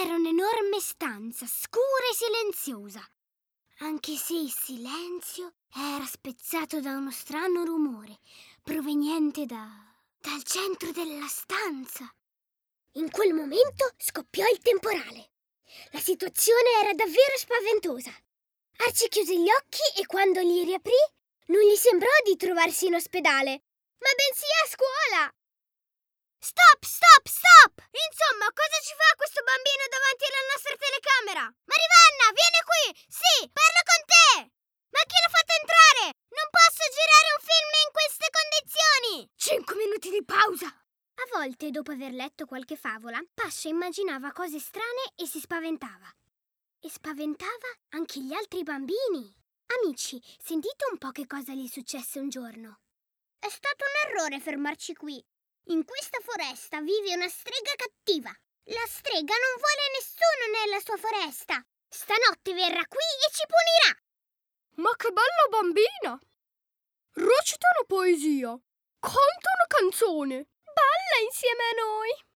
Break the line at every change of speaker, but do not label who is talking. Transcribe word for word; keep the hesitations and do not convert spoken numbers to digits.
C'era un'enorme stanza, scura e silenziosa, anche se il silenzio era spezzato da uno strano rumore proveniente da... dal centro della stanza. In quel momento scoppiò il temporale. La situazione era davvero spaventosa. Archie chiuse gli occhi e quando li riaprì non gli sembrò di trovarsi in ospedale, ma bensì a scuola. Stop, stop, stop! Insomma, cosa ci fa questo bambino davanti alla nostra telecamera? Marivanna, vieni qui! Sì, parlo con te! Ma chi l'ha fatto entrare? Non posso girare un film in queste condizioni! Cinque minuti di pausa! A volte, dopo aver letto qualche favola, Pascia immaginava cose strane e si spaventava. E spaventava anche gli altri bambini. Amici, sentite un po' che cosa gli successe un giorno. È stato un errore fermarci qui. In questa foresta vive una strega cattiva. La strega non vuole nessuno nella sua foresta. Stanotte verrà qui e ci punirà.
Ma che bella bambina! Recita una poesia, canta una canzone, balla insieme a noi.